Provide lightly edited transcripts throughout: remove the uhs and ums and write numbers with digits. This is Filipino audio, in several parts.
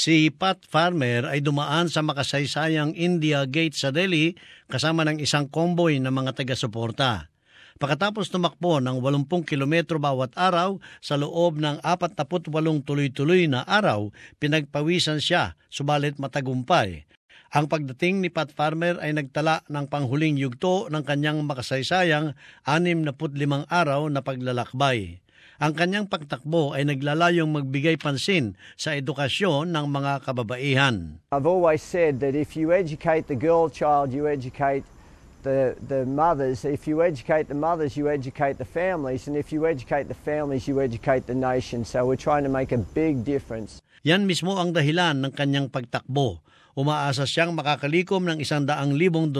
Si Pat Farmer ay dumaan sa makasaysayang India Gate sa Delhi kasama ng isang convoy ng mga taga-suporta. Pagkatapos tumakbo ng 80 kilometro bawat araw sa loob ng 48 tuloy-tuloy na araw, pinagpawisan siya, subalit matagumpay. Ang pagdating ni Pat Farmer ay nagtala ng panghuling yugto ng kanyang makasaysayang 65 araw na paglalakbay. Ang kanyang pagtakbo ay naglalayong magbigay pansin sa edukasyon ng mga kababaihan. I've always said that if you educate the girl child, you educate the mothers. If you educate the mothers, you educate the families. And if you educate the families, you educate the nation. So we're trying to make a big difference. Yan mismo ang dahilan ng kanyang pagtakbo. Umaasa siyang makakalikom ng $100,000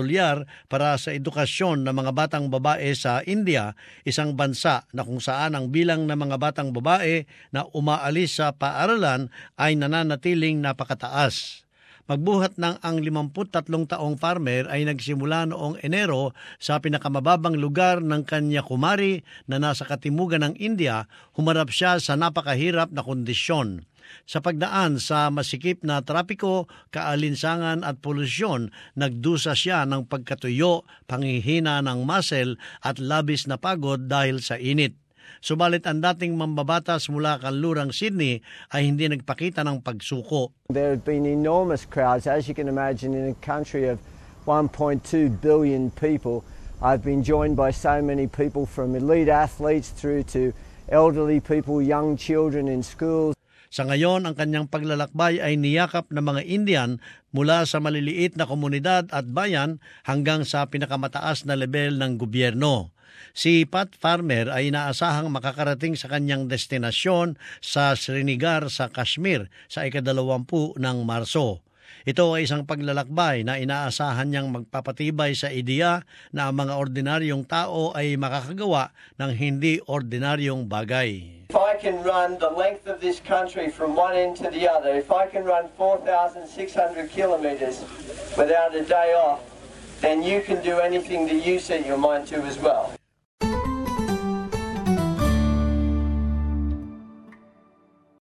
para sa edukasyon ng mga batang babae sa India, isang bansa na kung saan ang bilang ng mga batang babae na umaalis sa paaralan ay nananatiling napakataas. Magbuhat ng ang 53 taong Farmer ay nagsimula noong Enero sa pinakamababang lugar ng Kanyakumari na nasa katimugan ng India, humarap siya sa napakahirap na kondisyon. Sa pagdaan sa masikip na trapiko, kaalinsangan at polusyon, nagdusa siya ng pagkatuyo, panghihina ng muscle at labis na pagod dahil sa init. Subalit ang dating mambabatas mula kanlurang Sydney ay hindi nagpakita ng pagsuko. There have been enormous crowds, as you can imagine, in a country of 1.2 billion people. I've been joined by so many people from elite athletes through to elderly people, young children in schools. Sa ngayon, ang kanyang paglalakbay ay niyakap ng mga Indian mula sa maliliit na komunidad at bayan hanggang sa pinakamataas na level ng gobyerno. Si Pat Farmer ay inaasahang makakarating sa kanyang destinasyon sa Srinagar sa Kashmir sa ika-20 ng Marso. Ito ay isang paglalakbay na inaasahan niyang magpapatibay sa ideya na ang mga ordinaryong tao ay makakagawa ng hindi ordinaryong bagay. If I can run the length of this country from one end to the other, if I can run 4,600 kilometers without a day off, then you can do anything that you set your mind to as well.